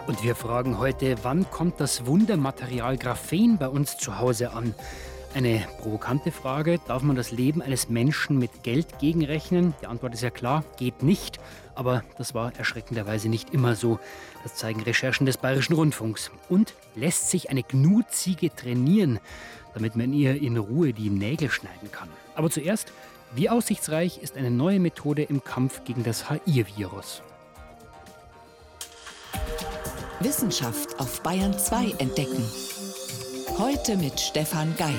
Und wir fragen heute, wann kommt das Wundermaterial Graphen bei uns zu Hause an? Eine provokante Frage, darf man das Leben eines Menschen mit Geld gegenrechnen? Die Antwort ist ja klar, geht nicht. Aber das war erschreckenderweise nicht immer so. Das zeigen Recherchen des Bayerischen Rundfunks. Und lässt sich eine Gnu-Ziege trainieren, damit man ihr in Ruhe die Nägel schneiden kann? Aber zuerst, wie aussichtsreich ist eine neue Methode im Kampf gegen das HIV-Virus? Wissenschaft auf Bayern 2 entdecken. Heute mit Stefan Geier.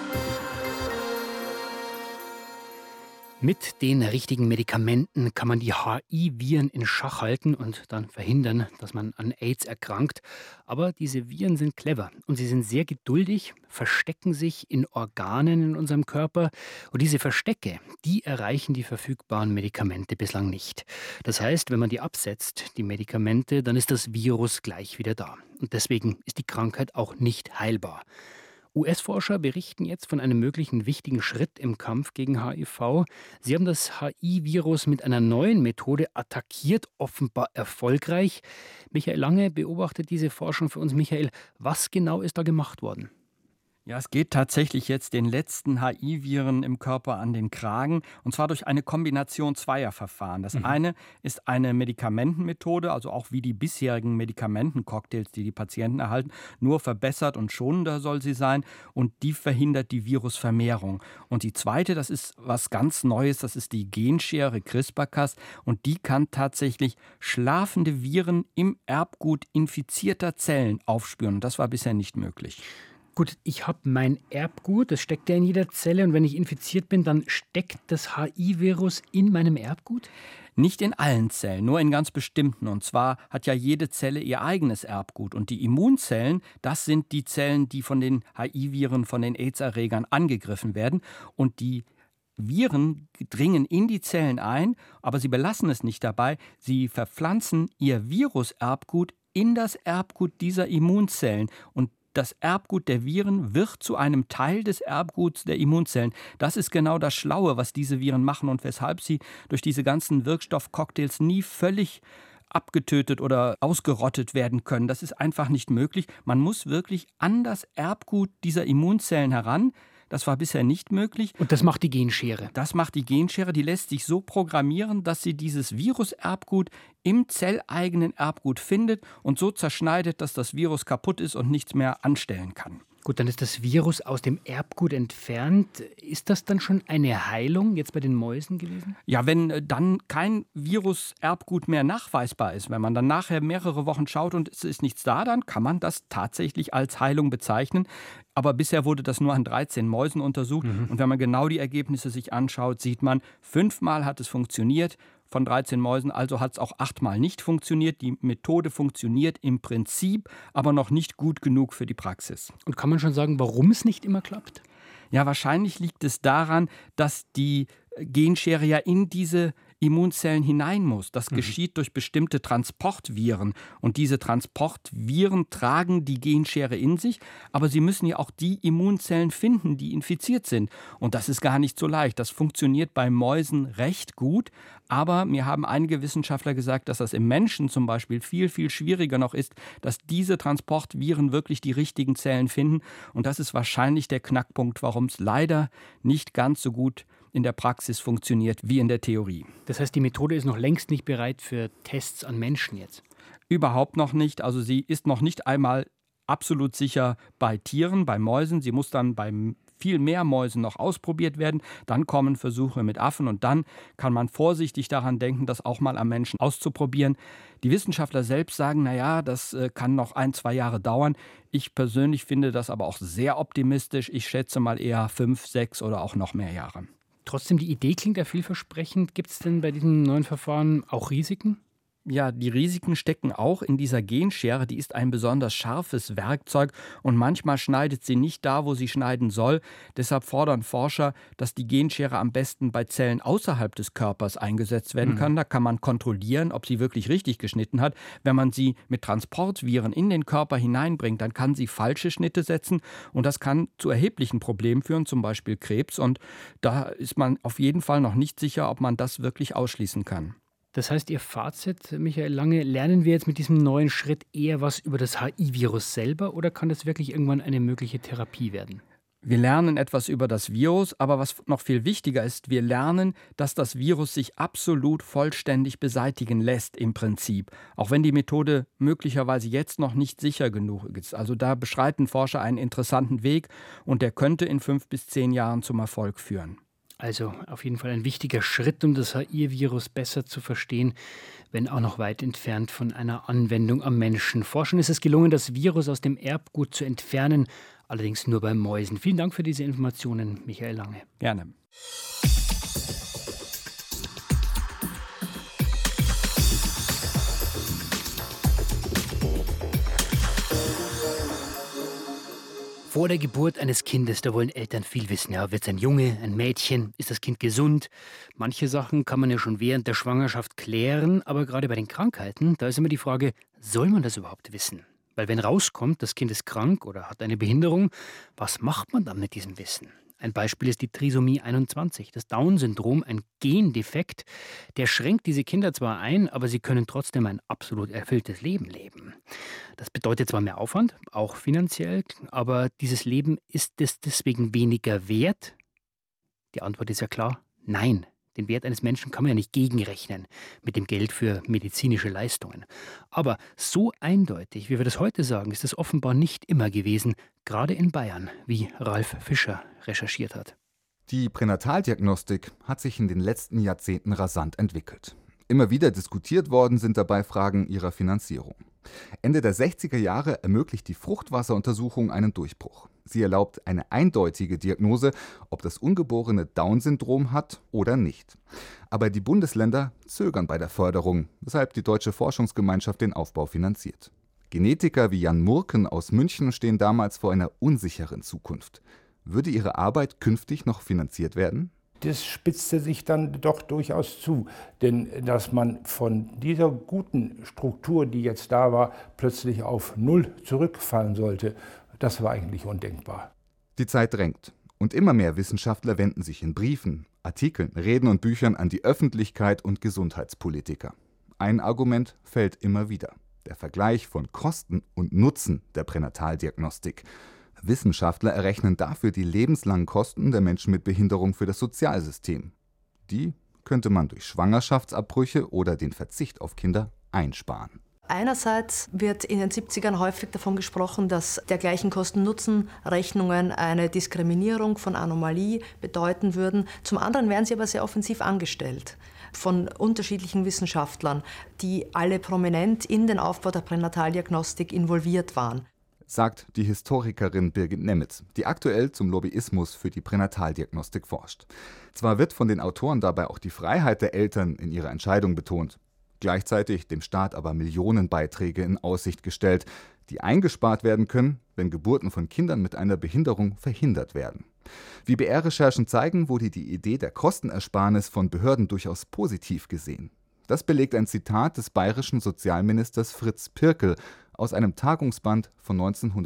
Mit den richtigen Medikamenten kann man die HIV-Viren in Schach halten und dann verhindern, dass man an AIDS erkrankt. Aber diese Viren sind clever und sie sind sehr geduldig, verstecken sich in Organen in unserem Körper. Und diese Verstecke, die erreichen die verfügbaren Medikamente bislang nicht. Das heißt, wenn man die absetzt, die Medikamente, dann ist das Virus gleich wieder da. Und deswegen ist die Krankheit auch nicht heilbar. US-Forscher berichten jetzt von einem möglichen wichtigen Schritt im Kampf gegen HIV. Sie haben das HIV-Virus mit einer neuen Methode attackiert, offenbar erfolgreich. Michael Lange beobachtet diese Forschung für uns. Michael, was genau ist da gemacht worden? Ja, es geht tatsächlich jetzt den letzten HIV-Viren im Körper an den Kragen, und zwar durch eine Kombination zweier Verfahren. Das eine ist eine Medikamentenmethode, also auch wie die bisherigen Medikamentencocktails, die die Patienten erhalten, nur verbessert und schonender soll sie sein, und die verhindert die Virusvermehrung. Und die zweite, das ist was ganz Neues, das ist die Genschere CRISPR-Cas, und die kann tatsächlich schlafende Viren im Erbgut infizierter Zellen aufspüren. Und das war bisher nicht möglich. Gut, ich habe mein Erbgut, das steckt ja in jeder Zelle, und wenn ich infiziert bin, dann steckt das HIV-Virus in meinem Erbgut? Nicht in allen Zellen, nur in ganz bestimmten. Und zwar hat ja jede Zelle ihr eigenes Erbgut. Und die Immunzellen, das sind die Zellen, die von den HIV-Viren, von den AIDS-Erregern angegriffen werden. Und die Viren dringen in die Zellen ein, aber sie belassen es nicht dabei. Sie verpflanzen ihr Viruserbgut in das Erbgut dieser Immunzellen. Und das Erbgut der Viren wird zu einem Teil des Erbguts der Immunzellen. Das ist genau das Schlaue, was diese Viren machen und weshalb sie durch diese ganzen Wirkstoffcocktails nie völlig abgetötet oder ausgerottet werden können. Das ist einfach nicht möglich. Man muss wirklich an das Erbgut dieser Immunzellen heran. Das war bisher nicht möglich. Und das macht die Genschere? Das macht die Genschere. Die lässt sich so programmieren, dass sie dieses Viruserbgut im zelleigenen Erbgut findet und so zerschneidet, dass das Virus kaputt ist und nichts mehr anstellen kann. Gut, dann ist das Virus aus dem Erbgut entfernt. Ist das dann schon eine Heilung jetzt bei den Mäusen gewesen? Ja, wenn dann kein Viruserbgut mehr nachweisbar ist, wenn man dann nachher mehrere Wochen schaut und es ist nichts da, dann kann man das tatsächlich als Heilung bezeichnen. Aber bisher wurde das nur an 13 Mäusen untersucht. Und wenn man genau die Ergebnisse sich anschaut, sieht man, 5-mal hat es funktioniert. Von 13 Mäusen, also hat es auch 8-mal nicht funktioniert. Die Methode funktioniert im Prinzip, aber noch nicht gut genug für die Praxis. Und kann man schon sagen, warum es nicht immer klappt? Ja, wahrscheinlich liegt es daran, dass die Genschere ja in diese Immunzellen hinein muss. Das geschieht durch bestimmte Transportviren. Und diese Transportviren tragen die Genschere in sich, aber sie müssen ja auch die Immunzellen finden, die infiziert sind. Und das ist gar nicht so leicht. Das funktioniert bei Mäusen recht gut, aber mir haben einige Wissenschaftler gesagt, dass das im Menschen zum Beispiel viel, viel schwieriger noch ist, dass diese Transportviren wirklich die richtigen Zellen finden. Und das ist wahrscheinlich der Knackpunkt, warum es leider nicht ganz so gut in der Praxis funktioniert wie in der Theorie. Das heißt, die Methode ist noch längst nicht bereit für Tests an Menschen jetzt? Überhaupt noch nicht. Also sie ist noch nicht einmal absolut sicher bei Tieren, bei Mäusen. Sie muss dann bei viel mehr Mäusen noch ausprobiert werden. Dann kommen Versuche mit Affen und dann kann man vorsichtig daran denken, das auch mal am Menschen auszuprobieren. Die Wissenschaftler selbst sagen, naja, das kann noch 1-2 Jahre dauern. Ich persönlich finde das aber auch sehr optimistisch. Ich schätze mal eher 5, 6 oder auch noch mehr Jahre. Trotzdem, die Idee klingt ja vielversprechend. Gibt es denn bei diesem neuen Verfahren auch Risiken? Ja, die Risiken stecken auch in dieser Genschere. Die ist ein besonders scharfes Werkzeug und manchmal schneidet sie nicht da, wo sie schneiden soll. Deshalb fordern Forscher, dass die Genschere am besten bei Zellen außerhalb des Körpers eingesetzt werden kann. Da kann man kontrollieren, ob sie wirklich richtig geschnitten hat. Wenn man sie mit Transportviren in den Körper hineinbringt, dann kann sie falsche Schnitte setzen und das kann zu erheblichen Problemen führen, zum Beispiel Krebs. Und da ist man auf jeden Fall noch nicht sicher, ob man das wirklich ausschließen kann. Das heißt, Ihr Fazit, Michael Lange, lernen wir jetzt mit diesem neuen Schritt eher was über das HIV-Virus selber oder kann das wirklich irgendwann eine mögliche Therapie werden? Wir lernen etwas über das Virus, aber was noch viel wichtiger ist, wir lernen, dass das Virus sich absolut vollständig beseitigen lässt im Prinzip, auch wenn die Methode möglicherweise jetzt noch nicht sicher genug ist. Also da beschreiten Forscher einen interessanten Weg und der könnte in 5 bis 10 Jahren zum Erfolg führen. Also auf jeden Fall ein wichtiger Schritt, um das HIV-Virus besser zu verstehen, wenn auch noch weit entfernt von einer Anwendung am Menschen. Forschern ist es gelungen, das Virus aus dem Erbgut zu entfernen, allerdings nur bei Mäusen. Vielen Dank für diese Informationen, Michael Lange. Gerne. Vor der Geburt eines Kindes, da wollen Eltern viel wissen. Ja, wird es ein Junge, ein Mädchen? Ist das Kind gesund? Manche Sachen kann man ja schon während der Schwangerschaft klären, aber gerade bei den Krankheiten, da ist immer die Frage, soll man das überhaupt wissen? Weil wenn rauskommt, das Kind ist krank oder hat eine Behinderung, was macht man dann mit diesem Wissen? Ein Beispiel ist die Trisomie 21, das Down-Syndrom, ein Gendefekt. Der schränkt diese Kinder zwar ein, aber sie können trotzdem ein absolut erfülltes Leben leben. Das bedeutet zwar mehr Aufwand, auch finanziell, aber dieses Leben, ist es deswegen weniger wert? Die Antwort ist ja klar, nein. Den Wert eines Menschen kann man ja nicht gegenrechnen mit dem Geld für medizinische Leistungen. Aber so eindeutig, wie wir das heute sagen, ist es offenbar nicht immer gewesen, gerade in Bayern, wie Ralf Fischer recherchiert hat. Die Pränataldiagnostik hat sich in den letzten Jahrzehnten rasant entwickelt. Immer wieder diskutiert worden sind dabei Fragen ihrer Finanzierung. Ende der 60er Jahre ermöglicht die Fruchtwasseruntersuchung einen Durchbruch. Sie erlaubt eine eindeutige Diagnose, ob das Ungeborene Down-Syndrom hat oder nicht. Aber die Bundesländer zögern bei der Förderung, weshalb die Deutsche Forschungsgemeinschaft den Aufbau finanziert. Genetiker wie Jan Murken aus München stehen damals vor einer unsicheren Zukunft. Würde ihre Arbeit künftig noch finanziert werden? Das spitzte sich dann doch durchaus zu, denn dass man von dieser guten Struktur, die jetzt da war, plötzlich auf Null zurückfallen sollte, das war eigentlich undenkbar. Die Zeit drängt und immer mehr Wissenschaftler wenden sich in Briefen, Artikeln, Reden und Büchern an die Öffentlichkeit und Gesundheitspolitiker. Ein Argument fällt immer wieder: der Vergleich von Kosten und Nutzen der Pränataldiagnostik. Wissenschaftler errechnen dafür die lebenslangen Kosten der Menschen mit Behinderung für das Sozialsystem. Die könnte man durch Schwangerschaftsabbrüche oder den Verzicht auf Kinder einsparen. Einerseits wird in den 70ern häufig davon gesprochen, dass dergleichen Kosten-Nutzen-Rechnungen eine Diskriminierung von Anomalie bedeuten würden. Zum anderen werden sie aber sehr offensiv angestellt von unterschiedlichen Wissenschaftlern, die alle prominent in den Aufbau der Pränataldiagnostik involviert waren. Sagt die Historikerin Birgit Nemitz, die aktuell zum Lobbyismus für die Pränataldiagnostik forscht. Zwar wird von den Autoren dabei auch die Freiheit der Eltern in ihrer Entscheidung betont, gleichzeitig dem Staat aber Millionenbeiträge in Aussicht gestellt, die eingespart werden können, wenn Geburten von Kindern mit einer Behinderung verhindert werden. Wie BR-Recherchen zeigen, wurde die Idee der Kostenersparnis von Behörden durchaus positiv gesehen. Das belegt ein Zitat des bayerischen Sozialministers Fritz Pirkel aus einem Tagungsband von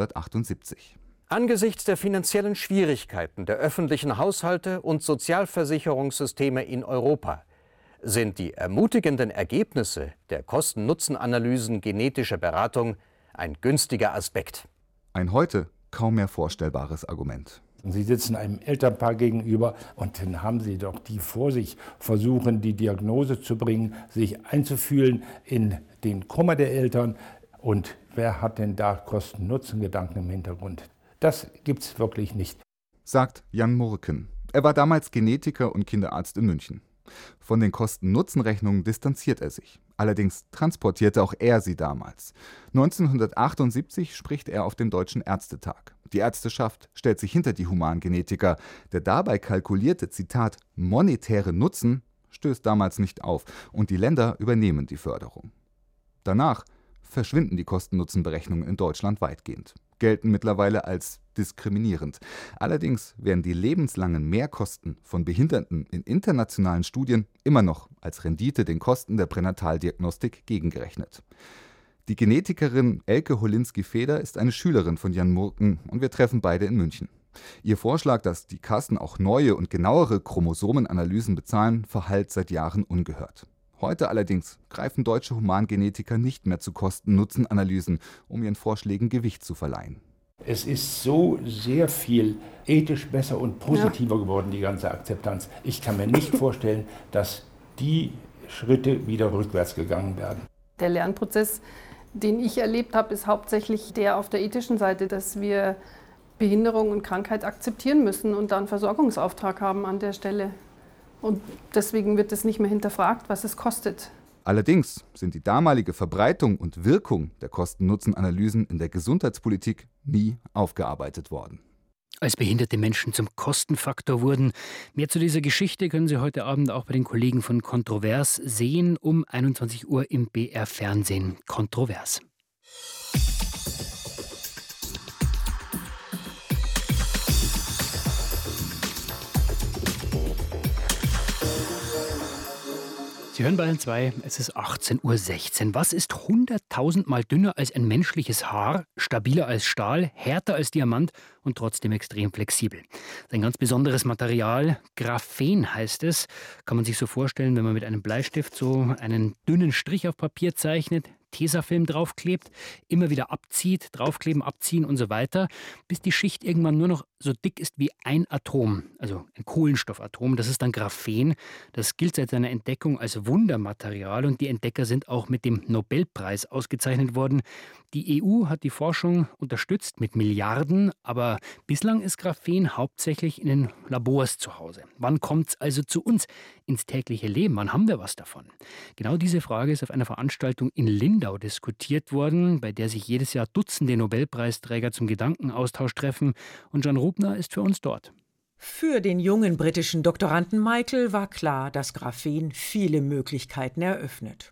1978. Angesichts der finanziellen Schwierigkeiten der öffentlichen Haushalte und Sozialversicherungssysteme in Europa sind die ermutigenden Ergebnisse der Kosten-Nutzen-Analysen genetischer Beratung ein günstiger Aspekt. Ein heute kaum mehr vorstellbares Argument. Sie sitzen einem Elternpaar gegenüber und dann haben Sie doch die vor sich, versuchen die Diagnose zu bringen, sich einzufühlen in den Kummer der Eltern. Und wer hat denn da Kosten-Nutzen-Gedanken im Hintergrund? Das gibt's wirklich nicht. Sagt Jan Murken. Er war damals Genetiker und Kinderarzt in München. Von den Kosten-Nutzen-Rechnungen distanziert er sich. Allerdings transportierte auch er sie damals. 1978 spricht er auf dem Deutschen Ärztetag. Die Ärzteschaft stellt sich hinter die Humangenetiker. Der dabei kalkulierte, Zitat, monetäre Nutzen stößt damals nicht auf und die Länder übernehmen die Förderung. Danach verschwinden die Kosten-Nutzen-Berechnungen in Deutschland weitgehend, gelten mittlerweile als diskriminierend. Allerdings werden die lebenslangen Mehrkosten von Behinderten in internationalen Studien immer noch als Rendite den Kosten der Pränataldiagnostik gegengerechnet. Die Genetikerin Elke Holinski-Feder ist eine Schülerin von Jan Murken und wir treffen beide in München. Ihr Vorschlag, dass die Kassen auch neue und genauere Chromosomenanalysen bezahlen, verhallt seit Jahren ungehört. Heute allerdings greifen deutsche Humangenetiker nicht mehr zu Kosten-Nutzen-Analysen, um ihren Vorschlägen Gewicht zu verleihen. Es ist so sehr viel ethisch besser und positiver geworden, die ganze Akzeptanz. Ich kann mir nicht vorstellen, dass die Schritte wieder rückwärts gegangen werden. Der Lernprozess, den ich erlebt habe, ist hauptsächlich der auf der ethischen Seite, dass wir Behinderung und Krankheit akzeptieren müssen und da einen Versorgungsauftrag haben an der Stelle. Und deswegen wird es nicht mehr hinterfragt, was es kostet. Allerdings sind die damalige Verbreitung und Wirkung der Kosten-Nutzen-Analysen in der Gesundheitspolitik nie aufgearbeitet worden. Als behinderte Menschen zum Kostenfaktor wurden. Mehr zu dieser Geschichte können Sie heute Abend auch bei den Kollegen von Kontrovers sehen, um 21 Uhr im BR Fernsehen. Kontrovers. Sie hören Bayern 2, es ist 18:16 Uhr. Was ist 100.000 Mal dünner als ein menschliches Haar, stabiler als Stahl, härter als Diamant und trotzdem extrem flexibel? Das ist ein ganz besonderes Material. Graphen heißt es. Kann man sich so vorstellen, wenn man mit einem Bleistift so einen dünnen Strich auf Papier zeichnet, Tesafilm draufklebt, immer wieder abzieht, draufkleben, abziehen und so weiter, bis die Schicht irgendwann nur noch so dick ist wie ein Atom, also ein Kohlenstoffatom. Das ist dann Graphen. Das gilt seit seiner Entdeckung als Wundermaterial und die Entdecker sind auch mit dem Nobelpreis ausgezeichnet worden. Die EU hat die Forschung unterstützt mit Milliarden, aber bislang ist Graphen hauptsächlich in den Labors zu Hause. Wann kommt es also zu uns ins tägliche Leben? Wann haben wir was davon? Genau diese Frage ist auf einer Veranstaltung in Lindau diskutiert worden, bei der sich jedes Jahr Dutzende Nobelpreisträger zum Gedankenaustausch treffen. Und John Rubner ist für uns dort. Für den jungen britischen Doktoranden Michael war klar, dass Graphen viele Möglichkeiten eröffnet.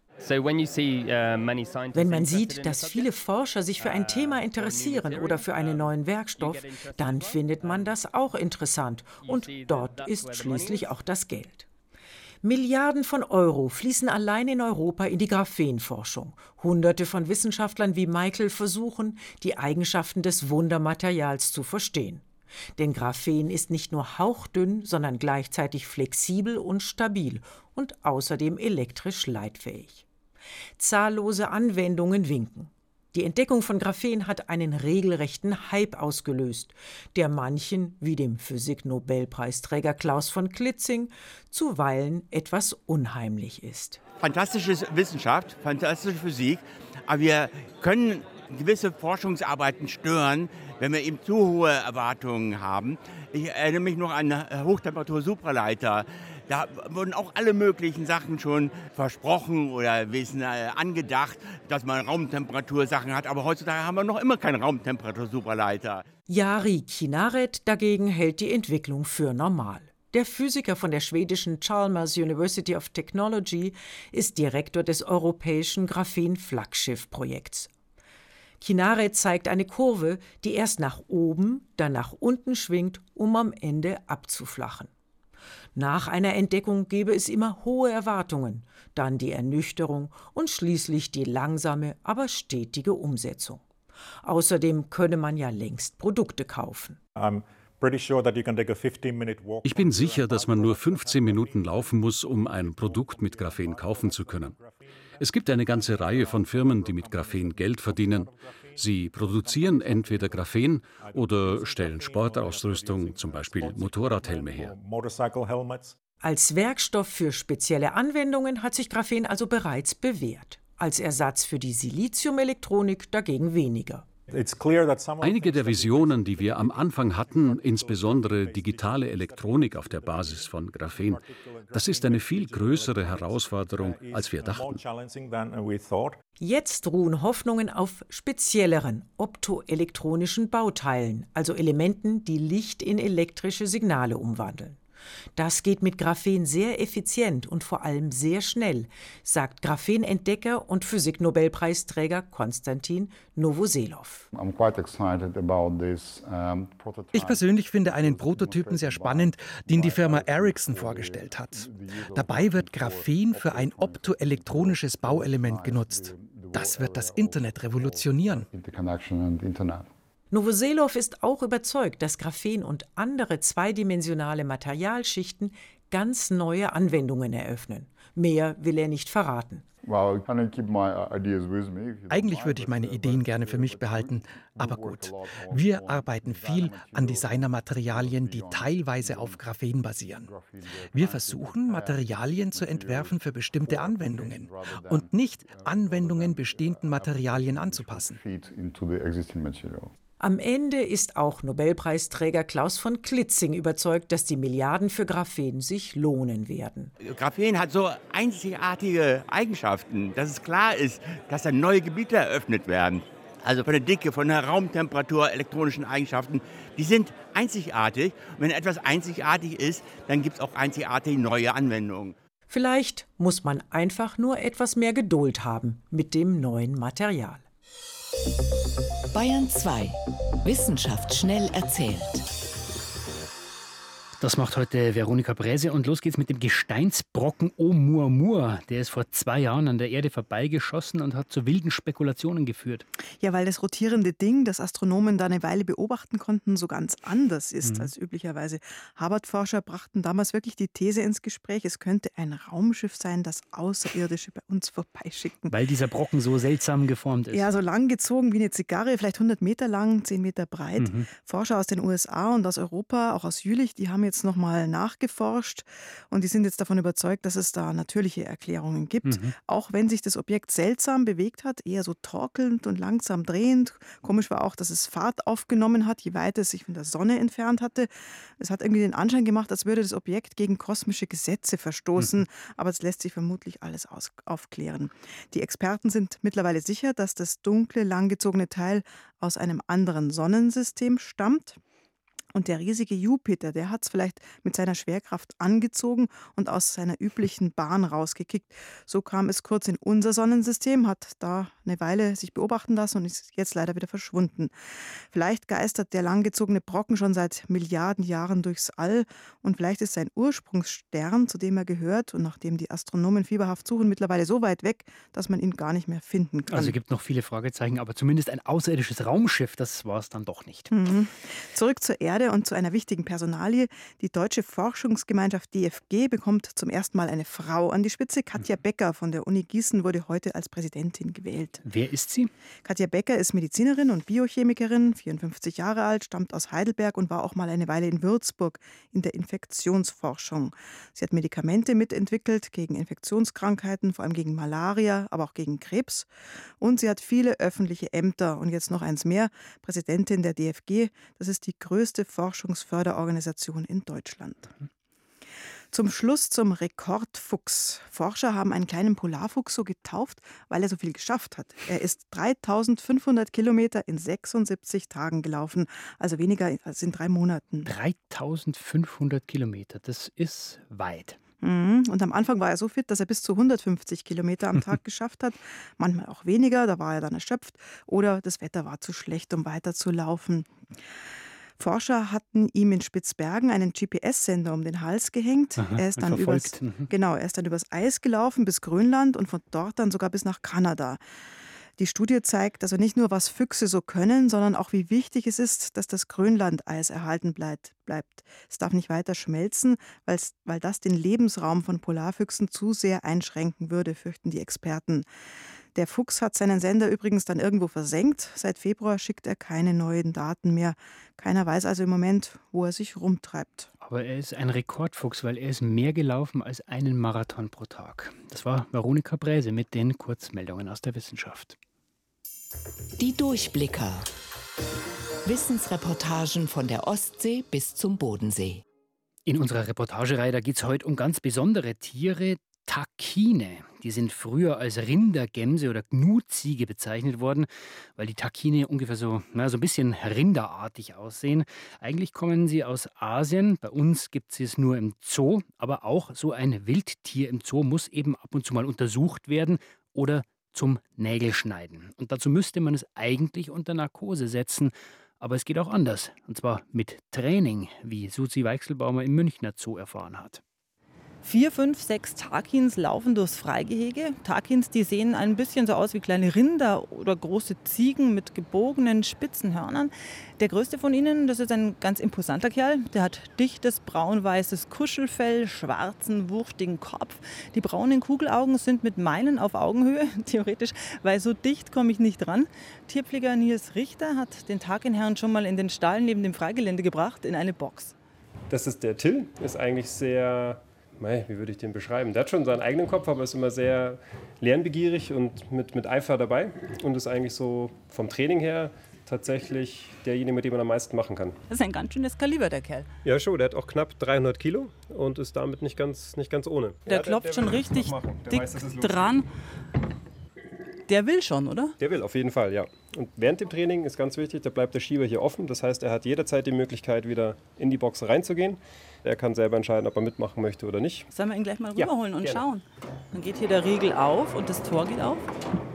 Wenn man sieht, dass viele Forscher sich für ein Thema interessieren oder für einen neuen Werkstoff, dann findet man das auch interessant. Und dort ist schließlich auch das Geld. Milliarden von Euro fließen allein in Europa in die Graphenforschung. Hunderte von Wissenschaftlern wie Michael versuchen, die Eigenschaften des Wundermaterials zu verstehen. Denn Graphen ist nicht nur hauchdünn, sondern gleichzeitig flexibel und stabil und außerdem elektrisch leitfähig. Zahllose Anwendungen winken. Die Entdeckung von Graphen hat einen regelrechten Hype ausgelöst, der manchen, wie dem Physik-Nobelpreisträger Klaus von Klitzing, zuweilen etwas unheimlich ist. Fantastische Wissenschaft, fantastische Physik, aber wir können gewisse Forschungsarbeiten stören, wenn wir eben zu hohe Erwartungen haben. Ich erinnere mich noch an Hochtemperatur-Supraleiter. Da wurden auch alle möglichen Sachen schon versprochen oder angedacht, dass man Raumtemperatursachen hat. Aber heutzutage haben wir noch immer keinen Raumtemperatur-Supraleiter. Jari Kinaret dagegen hält die Entwicklung für normal. Der Physiker von der schwedischen Chalmers University of Technology ist Direktor des europäischen Graphen-Flaggschiff-Projekts. Kinaret zeigt eine Kurve, die erst nach oben, dann nach unten schwingt, um am Ende abzuflachen. Nach einer Entdeckung gebe es immer hohe Erwartungen, dann die Ernüchterung und schließlich die langsame, aber stetige Umsetzung. Außerdem könne man ja längst Produkte kaufen. Ich bin sicher, dass man nur 15 Minuten laufen muss, um ein Produkt mit Graphen kaufen zu können. Es gibt eine ganze Reihe von Firmen, die mit Graphen Geld verdienen. Sie produzieren entweder Graphen oder stellen Sportausrüstung, zum Beispiel Motorradhelme her. Als Werkstoff für spezielle Anwendungen hat sich Graphen also bereits bewährt. Als Ersatz für die Siliziumelektronik dagegen weniger. Einige der Visionen, die wir am Anfang hatten, insbesondere digitale Elektronik auf der Basis von Graphen, das ist eine viel größere Herausforderung, als wir dachten. Jetzt ruhen Hoffnungen auf spezielleren optoelektronischen Bauteilen, also Elementen, die Licht in elektrische Signale umwandeln. Das geht mit Graphen sehr effizient und vor allem sehr schnell, sagt Graphenentdecker und Physik-Nobelpreisträger Konstantin Novoselov. Ich persönlich finde einen Prototypen sehr spannend, den die Firma Ericsson vorgestellt hat. Dabei wird Graphen für ein optoelektronisches Bauelement genutzt. Das wird das Internet revolutionieren. Novoselov ist auch überzeugt, dass Graphen und andere zweidimensionale Materialschichten ganz neue Anwendungen eröffnen. Mehr will er nicht verraten. Eigentlich würde ich meine Ideen gerne für mich behalten, aber gut. Wir arbeiten viel an Designermaterialien, die teilweise auf Graphen basieren. Wir versuchen, Materialien zu entwerfen für bestimmte Anwendungen und nicht Anwendungen bestehenden Materialien anzupassen. Am Ende ist auch Nobelpreisträger Klaus von Klitzing überzeugt, dass die Milliarden für Graphen sich lohnen werden. Graphen hat so einzigartige Eigenschaften, dass es klar ist, dass da neue Gebiete eröffnet werden. Also von der Dicke, von der Raumtemperatur, elektronischen Eigenschaften, die sind einzigartig. Und wenn etwas einzigartig ist, dann gibt es auch einzigartige neue Anwendungen. Vielleicht muss man einfach nur etwas mehr Geduld haben mit dem neuen Material. Bayern 2. Wissenschaft schnell erzählt. Das macht heute Veronika Bräse und los geht's mit dem Gesteinsbrocken Oumuamua. Der ist vor 2 Jahren an der Erde vorbeigeschossen und hat zu wilden Spekulationen geführt. Ja, weil das rotierende Ding, das Astronomen da eine Weile beobachten konnten, so ganz anders ist als üblicherweise. Harvard-Forscher brachten damals wirklich die These ins Gespräch, es könnte ein Raumschiff sein, das Außerirdische bei uns vorbeischicken. Weil dieser Brocken so seltsam geformt ist. Ja, so lang gezogen wie eine Zigarre, vielleicht 100 Meter lang, 10 Meter breit. Forscher aus den USA und aus Europa, auch aus Jülich, die haben jetzt nochmal nachgeforscht und die sind jetzt davon überzeugt, dass es da natürliche Erklärungen gibt. Auch wenn sich das Objekt seltsam bewegt hat, eher so torkelnd und langsam drehend. Komisch war auch, dass es Fahrt aufgenommen hat, je weiter es sich von der Sonne entfernt hatte. Es hat irgendwie den Anschein gemacht, als würde das Objekt gegen kosmische Gesetze verstoßen, aber es lässt sich vermutlich alles aufklären. Die Experten sind mittlerweile sicher, dass das dunkle, langgezogene Teil aus einem anderen Sonnensystem stammt. Und der riesige Jupiter, der hat es vielleicht mit seiner Schwerkraft angezogen und aus seiner üblichen Bahn rausgekickt. So kam es kurz in unser Sonnensystem, hat da eine Weile sich beobachten lassen und ist jetzt leider wieder verschwunden. Vielleicht geistert der langgezogene Brocken schon seit Milliarden Jahren durchs All und vielleicht ist sein Ursprungsstern, zu dem er gehört und nach dem die Astronomen fieberhaft suchen, mittlerweile so weit weg, dass man ihn gar nicht mehr finden kann. Also es gibt noch viele Fragezeichen, aber zumindest ein außerirdisches Raumschiff, das war es dann doch nicht. Zurück zur Erde und zu einer wichtigen Personalie. Die Deutsche Forschungsgemeinschaft DFG bekommt zum ersten Mal eine Frau an die Spitze. Katja Becker von der Uni Gießen wurde heute als Präsidentin gewählt. Wer ist sie? Katja Becker ist Medizinerin und Biochemikerin, 54 Jahre alt, stammt aus Heidelberg und war auch mal eine Weile in Würzburg in der Infektionsforschung. Sie hat Medikamente mitentwickelt gegen Infektionskrankheiten, vor allem gegen Malaria, aber auch gegen Krebs. Und sie hat viele öffentliche Ämter. Und jetzt noch eins mehr, Präsidentin der DFG. Das ist die größte Forschungsförderorganisation in Deutschland. Zum Schluss zum Rekordfuchs. Forscher haben einen kleinen Polarfuchs so getauft, weil er so viel geschafft hat. Er ist 3500 Kilometer in 76 Tagen gelaufen, also weniger als in 3 Monaten. 3500 Kilometer, das ist weit. Und am Anfang war er so fit, dass er bis zu 150 Kilometer am Tag geschafft hat. Manchmal auch weniger, da war er dann erschöpft. Oder das Wetter war zu schlecht, um weiter zu laufen. Forscher hatten ihm in Spitzbergen einen GPS-Sender um den Hals gehängt. Er ist dann übers Eis gelaufen bis Grönland und von dort dann sogar bis nach Kanada. Die Studie zeigt also nicht nur, was Füchse so können, sondern auch, wie wichtig es ist, dass das Grönlandeis erhalten bleibt. Es darf nicht weiter schmelzen, weil das den Lebensraum von Polarfüchsen zu sehr einschränken würde, fürchten die Experten. Der Fuchs hat seinen Sender übrigens dann irgendwo versenkt. Seit Februar schickt er keine neuen Daten mehr. Keiner weiß also im Moment, wo er sich rumtreibt. Aber er ist ein Rekordfuchs, weil er ist mehr gelaufen als einen Marathon pro Tag. Das war Veronika Bräse mit den Kurzmeldungen aus der Wissenschaft. Die Durchblicker. Wissensreportagen von der Ostsee bis zum Bodensee. In unserer Reportagereihe, da geht es heute um ganz besondere Tiere, Takine. Die sind früher als Rindergämse oder Gnutziege bezeichnet worden, weil die Takine ungefähr so ein bisschen rinderartig aussehen. Eigentlich kommen sie aus Asien. Bei uns gibt es es nur im Zoo. Aber auch so ein Wildtier im Zoo muss eben ab und zu mal untersucht werden oder zum Nägelschneiden. Und dazu müsste man es eigentlich unter Narkose setzen. Aber es geht auch anders. Und zwar mit Training, wie Susi Weichselbaumer im Münchner Zoo erfahren hat. 4, 5, 6 Takins laufen durchs Freigehege. Takins, die sehen ein bisschen so aus wie kleine Rinder oder große Ziegen mit gebogenen, spitzen Hörnern. Der größte von ihnen, das ist ein ganz imposanter Kerl. Der hat dichtes, braun-weißes Kuschelfell, schwarzen, wuchtigen Kopf. Die braunen Kugelaugen sind mit meinen auf Augenhöhe, theoretisch, weil so dicht komme ich nicht dran. Tierpfleger Nils Richter hat den Takinherrn schon mal in den Stall neben dem Freigelände gebracht, in eine Box. Das ist der Till, ist eigentlich sehr... Wie würde ich den beschreiben? Der hat schon seinen eigenen Kopf, aber ist immer sehr lernbegierig und mit Eifer dabei und ist eigentlich so vom Training her tatsächlich derjenige, mit dem man am meisten machen kann. Das ist ein ganz schönes Kaliber, der Kerl. Ja, schon. Der hat auch knapp 300 Kilo und ist damit nicht ganz ohne. Der klopft schon richtig dick dran. Der will schon, oder? Der will, auf jeden Fall, ja. Und während dem Training ist ganz wichtig, da bleibt der Schieber hier offen. Das heißt, er hat jederzeit die Möglichkeit, wieder in die Box reinzugehen. Er kann selber entscheiden, ob er mitmachen möchte oder nicht. Sollen wir ihn gleich mal rüberholen und gerne schauen? Dann geht hier der Riegel auf und das Tor geht auf.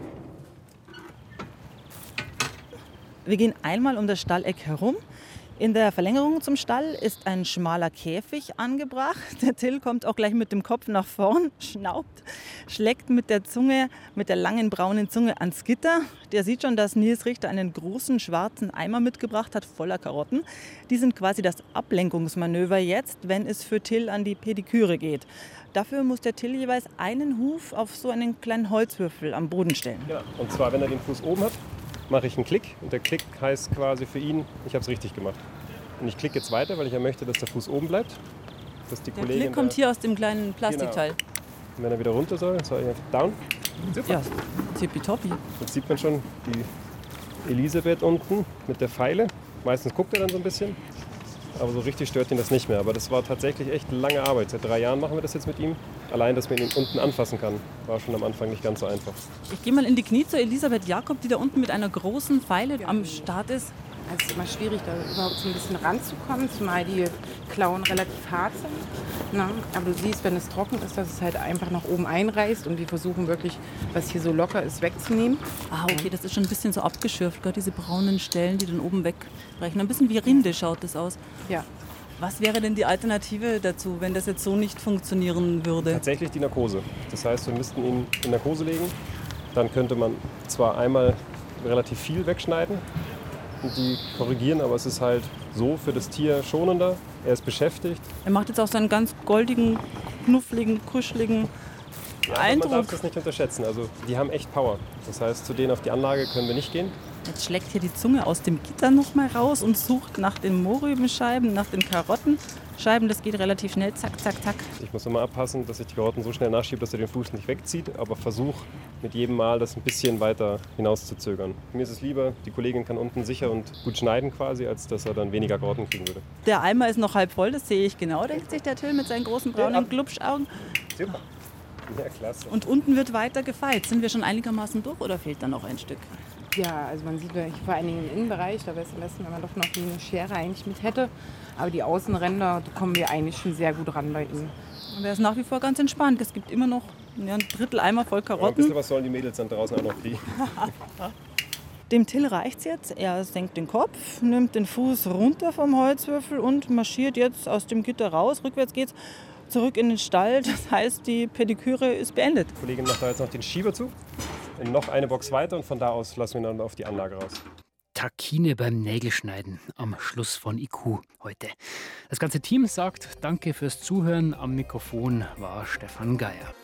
Wir gehen einmal um das Stalleck herum. In der Verlängerung zum Stall ist ein schmaler Käfig angebracht. Der Till kommt auch gleich mit dem Kopf nach vorn, schnaubt, schlägt mit der Zunge, mit der langen braunen Zunge ans Gitter. Der sieht schon, dass Nils Richter einen großen schwarzen Eimer mitgebracht hat, voller Karotten. Die sind quasi das Ablenkungsmanöver jetzt, wenn es für Till an die Pediküre geht. Dafür muss der Till jeweils einen Huf auf so einen kleinen Holzwürfel am Boden stellen. Ja, und zwar, wenn er den Fuß oben hat, mache ich einen Klick. Und der Klick heißt quasi für ihn, ich habe es richtig gemacht. Und ich klicke jetzt weiter, weil ich ja möchte, dass der Fuß oben bleibt. Dass die der Klick kommt hier aus dem kleinen Plastikteil. Genau. Und wenn er wieder runter soll, soll ich einfach down. Super. Ja, tippitoppi. Jetzt sieht man schon die Elisabeth unten mit der Feile. Meistens guckt er dann so ein bisschen. Aber so richtig stört ihn das nicht mehr. Aber das war tatsächlich echt lange Arbeit. Seit 3 Jahren machen wir das jetzt mit ihm. Allein, dass man ihn unten anfassen kann, war schon am Anfang nicht ganz so einfach. Ich gehe mal in die Knie zur Elisabeth Jakob, die da unten mit einer großen Feile am Start ist. Es ist immer schwierig, da überhaupt so ein bisschen ranzukommen, zumal die Klauen relativ hart sind. Na, aber du siehst, wenn es trocken ist, dass es halt einfach nach oben einreißt und wir versuchen wirklich, was hier so locker ist, wegzunehmen. Ah, okay, das ist schon ein bisschen so abgeschürft, gerade diese braunen Stellen, die dann oben wegbrechen. Ein bisschen wie Rinde schaut das aus. Ja. Was wäre denn die Alternative dazu, wenn das jetzt so nicht funktionieren würde? Tatsächlich die Narkose. Das heißt, wir müssten ihn in Narkose legen. Dann könnte man zwar einmal relativ viel wegschneiden und die korrigieren, aber es ist halt so für das Tier schonender. Er ist beschäftigt. Er macht jetzt auch seinen ganz goldigen, knuffligen, kuscheligen Eindruck. Man darf das nicht unterschätzen. Also die haben echt Power. Das heißt, zu denen auf die Anlage können wir nicht gehen. Jetzt schlägt hier die Zunge aus dem Gitter noch mal raus und sucht nach den Mohrrübenscheiben, nach den Karottenscheiben. Das geht relativ schnell, zack, zack, zack. Ich muss immer aufpassen, dass ich die Karotten so schnell nachschiebe, dass er den Fuß nicht wegzieht, aber versuche mit jedem Mal das ein bisschen weiter hinauszuzögern. Mir ist es lieber, die Kollegin kann unten sicher und gut schneiden quasi, als dass er dann weniger Karotten kriegen würde. Der Eimer ist noch halb voll, das sehe ich genau, denkt sich der Till mit seinen großen braunen Glubschaugen. Super. Ja, klasse. Und unten wird weiter gefeilt. Sind wir schon einigermaßen durch oder fehlt da noch ein Stück? Ja, also man sieht vor allen Dingen im Innenbereich, da wäre es am besten, wenn man doch noch eine Schere eigentlich mit hätte. Aber die Außenränder, da kommen wir eigentlich schon sehr gut ran bei ihm. Und er ist nach wie vor ganz entspannt. Es gibt immer noch ein Drittel Eimer voll Karotten. Ja, ein bisschen was sollen die Mädels dann draußen auch noch kriegen. Dem Till reicht's jetzt. Er senkt den Kopf, nimmt den Fuß runter vom Holzwürfel und marschiert jetzt aus dem Gitter raus. Rückwärts geht's zurück in den Stall. Das heißt, die Pediküre ist beendet. Die Kollegin macht da jetzt noch den Schieber zu. In noch eine Box weiter und von da aus lassen wir ihn dann auf die Anlage raus. Takine beim Nägelschneiden am Schluss von IQ heute. Das ganze Team sagt Danke fürs Zuhören. Am Mikrofon war Stefan Geier.